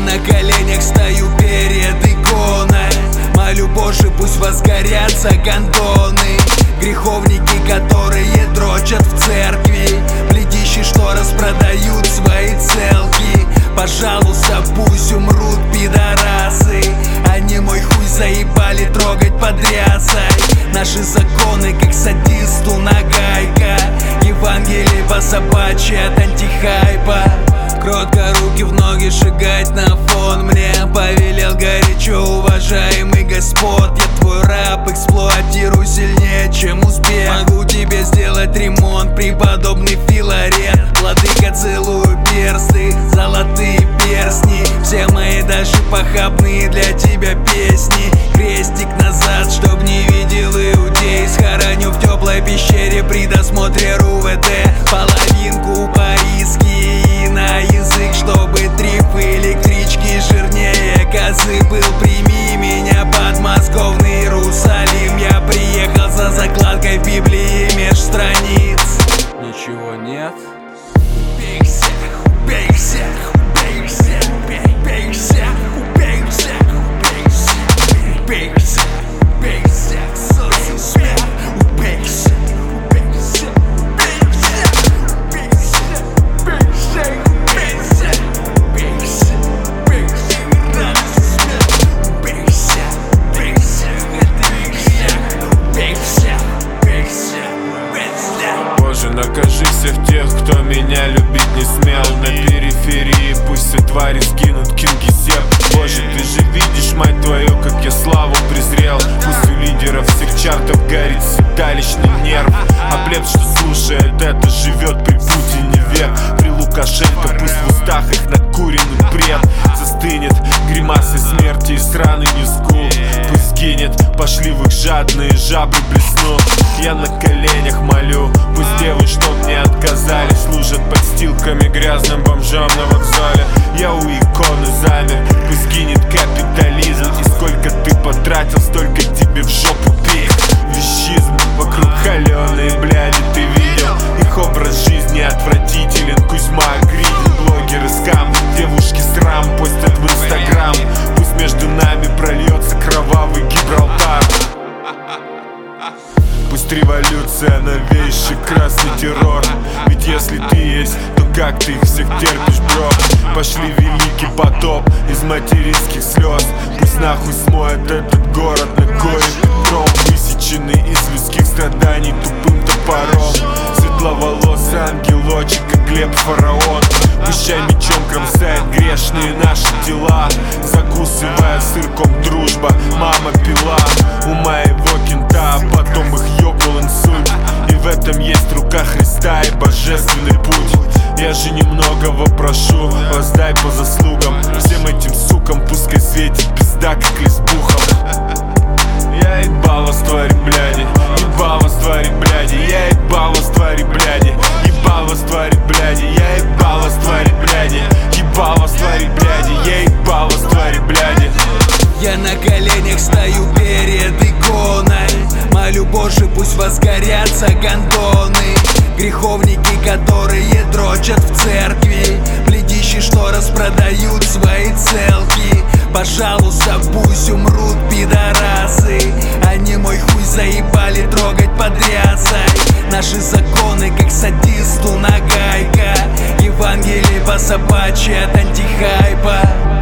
на коленях стою перед иконой, молю, Боже, пусть возгорятся гондоны. Греховники, которые дрочат в церкви, блядищи, что распродают свои целки. Пожалуйста, пусть умрут пидорасы, они мой хуй заебали трогать подрясой. Наши законы, как садисту нагайка, Евангелие по собачьи от антихайпа. Кротко руки в ноги шагать на фон мне повелел горячо уважаемый Господь. Я твой раб, эксплуатирую сильнее, чем узбек. Могу тебе сделать ремонт, преподобный Филарет. Владыка, целую персты, золотые перстни, все мои даже похабные для тебя песни. Крестик назад, чтоб не видел иудей, схороню в теплой пещере при досмотре РУВД. Половинку по-иски и на язык, чтобы трип электрички жирнее козы был. Прими меня, подмосковный Иерусалим, я приехал за закладкой Библии меж страниц. Ничего нет. Убей всех, убей всех, убей всех, убей всех, убей всех, убей всех, убей всех, убей всех, сосу смех, убей всех, убей всех, убей всех, убей всех, убей всех, убей всех, убей всех, убей всех, радость смех, убей всех, убей всех, убей всех, убей всех, убей всех, убей всех. Боже, накажи всех тех, кто меня любить не смел. На периферии пусть все твари скинут кингисепп. Боже, ты же видишь, мать твою, как я славу презрел. Пусть у лидеров всех чартов горит седалищный нерв, а плебс, что слушает это, живет при Путине век. При Лукашенко пусть в устах их накуренный бред застынет гримасы смерти и сраный ньюскул. Пусть сгинет, пошли в их жадные жабры блеснут. Я на коленях молю, пусть девы, чтоб не отказали, служат подстилками грязным бомжам на вокзале. Я у иконы замер, пусть гинет капитализм. И сколько ты потратил, столько тебе в жопу пей. Вещизм, вокруг холеные бляди, ты видел? Их образ жизни отвратителен. Кузьма Гридин, блогеры скам, девушки срам постят в Инстаграм. Пусть между нами прольется кровавый Гибралтар. Пусть революция новейший красный террор. Ведь если ты есть, то как ты их всех терпишь, бро? Пошли великий потоп из материнских слез. Пусть нахуй смоет этот город на горе Петром, высеченный из людских страданий тупым топором. Светловолосый ангелочек, как Глеб Фараон. Пущай мечом кромсает грешные наши тела, закусывая сырком дружба, мама пила у моего кента, а потом их ёбнул инсульт. И в этом есть рука Христа и божественный путь. Я же немногого прошу, воздай по заслугам всем этим сукам, пускай светит пизда, как лесбухом. Я ебал вас, твари, бляди, ебал вас, твари, бляди, я ебал вас, твари, бляди, ебал вас, твари, бляди, я ебал вас, твари, бляди, ебал вас, твари, бляди, я ебал вас, твари, бляди. Я на коленях стою перед иконой, молю, Боже, пусть возгорятся гондоны. Греховники, которые дрочат в церкви, блядищи, что распродают свои целки. Пожалуйста, пусть умрут пидорасы, они мой хуй заебали трогать подрясой. Наши законы, как садисту нагайка, Евангелие по собачьи от антихайпа.